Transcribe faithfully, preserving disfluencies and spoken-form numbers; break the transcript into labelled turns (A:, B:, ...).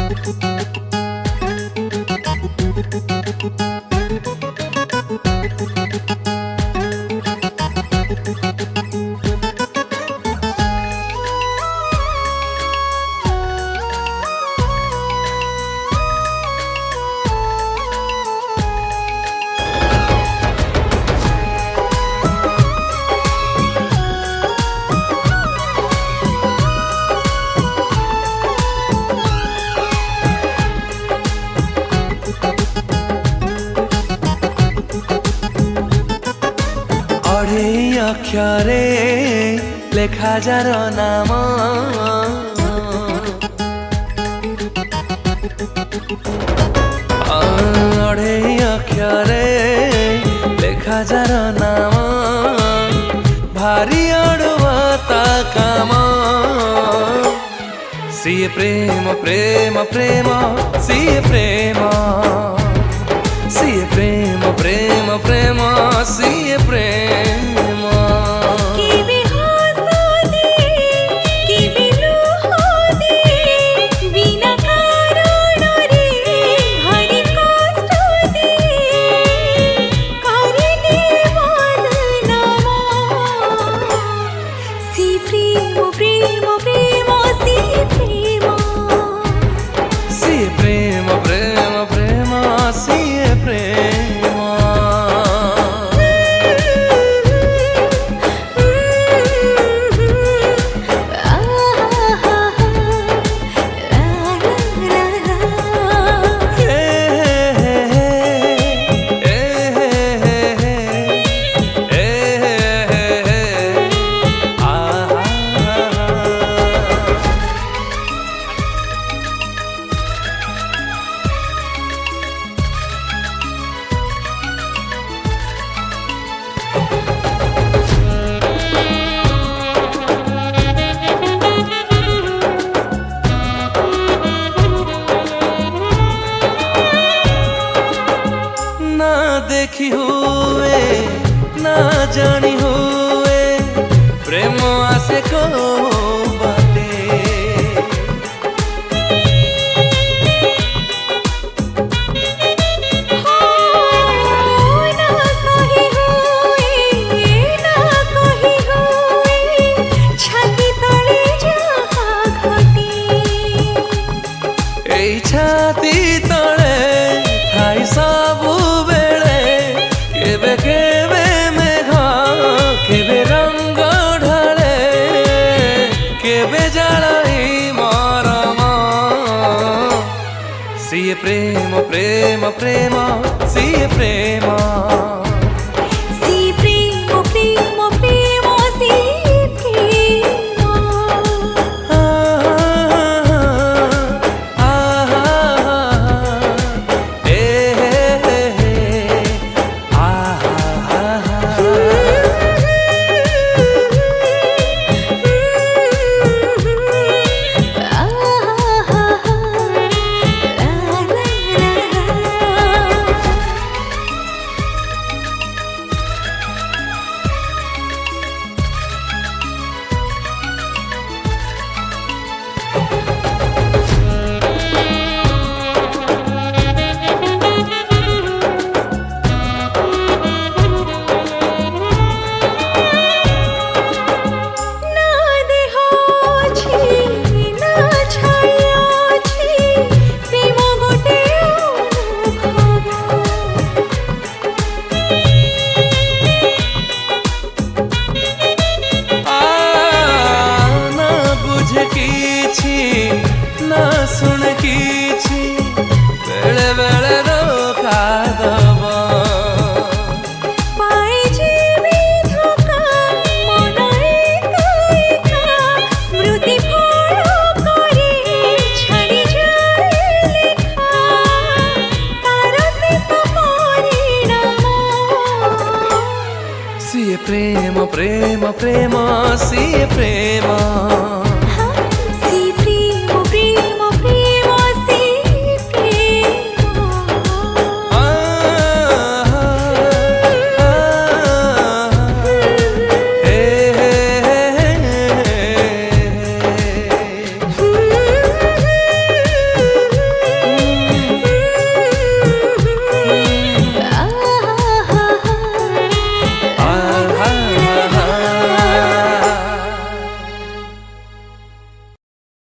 A: अढ़े अक्षरे लेखा जार नाम अढ़े अक्षरे लेखा जार नाम भारी अड़ुआता काम सिए प्रेम प्रेम प्रेम सिए प्रेम सिए प्रेम प्रेम प्रेम सिए प्रेम प्रेम प्रेम प्रेम सिए प्रेम देखी हुए ना जानी हुए प्रेम आसे को बाते
B: ना सही हुए ना कही हुए छाती तले जहाँ घटी
A: ए छाती तले थाई सबू केबे केबे मेघ केबे रंग ढाले केबे जड़ाई मरम सिए प्रेम प्रेम प्रेम सिए प्रेम
B: सिए प्रेम प्रेम प्रेम सिए प्रेम
A: ना सुन किछि बेले बेले रोका दब
B: पाए जीवी धोका मन एका एका स्मृति फल करे छाड़ी जाए लेखा तार शेष परिणाम
A: सिए प्रेम प्रेम प्रेम